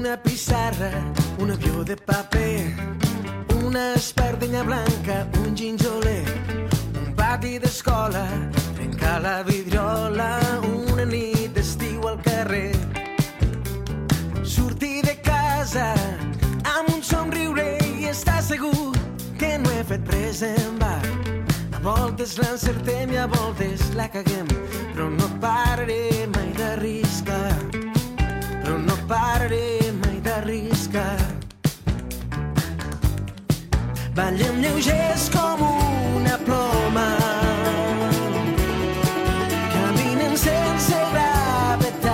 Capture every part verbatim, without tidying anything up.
una pissarra, un avió de paper, una espardenya blanca, un ginjoler, un pati d'escola, trencar la vidriola, una nit d'estiu al carrer. Sortir de casa amb un somriure i estar segur que no he fet res en va. A voltes l'encertem i a voltes la caguem, però no pararé mai d'arriscar, però no pararé mai d'arriscar. Ballem lleugers com una ploma, caminen sense gravetat.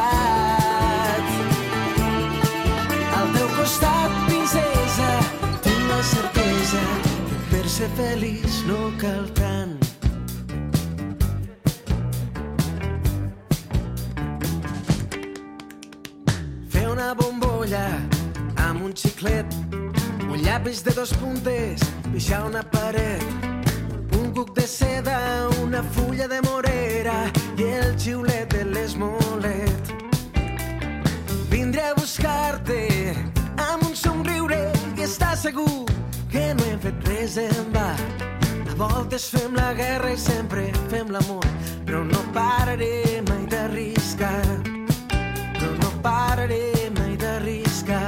Al teu costat, princesa, tinc la certesa que per ser feliç no cal tant. Fer una bombolla amb un xiclet, un llapis de dos puntes, pixar una paret, un cuc de seda, una fulla de morera i el xiulet de l'esmolet. Vindré a buscar-te amb un somriure i estar segur que no hem fet res en va. A voltes fem la guerra i sempre fem l'amor, però no pararé mai d'arriscar, però no pararé mai d'arriscar.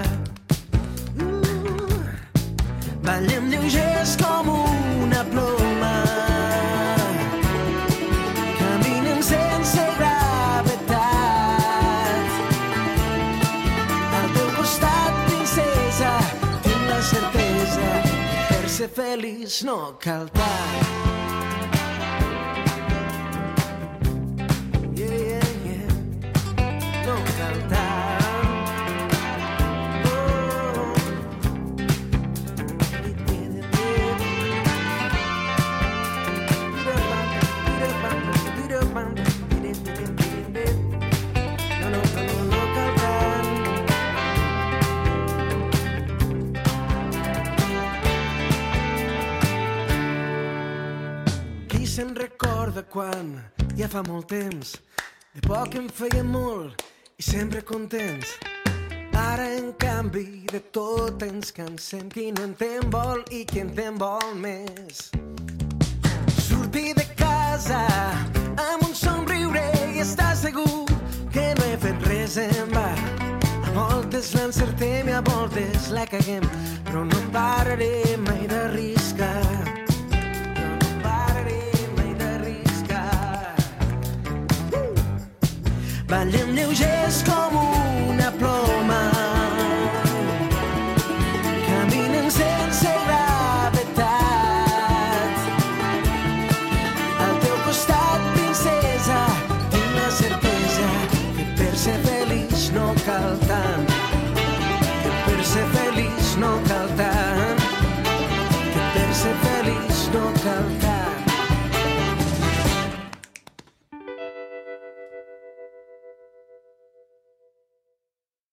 Ballem lleugers com una ploma, caminen sense gravetat. Al teu costat, princesa, tinc la certesa que per ser feliç no cal tant. Yeah, yeah, yeah, no cal tant. Se'n recorda quan, ja fa molt temps, de poc en feien molt i sempre contents. Ara, en canvi, de tot ens cansem. Qui no en vol i qui en vol més. Sortir de casa amb un somriure i estar segur que no he fet res en va. A voltes l'encertem i a voltes la caguem, però no pararé mai d'arriscar. Ballem lleugers com una ploma, caminen sense gravetat. Al teu costat, princesa, tinc la certesa que per ser feliç no cal tant, que per ser feliç no cal tant, que per ser feliç no cal tant.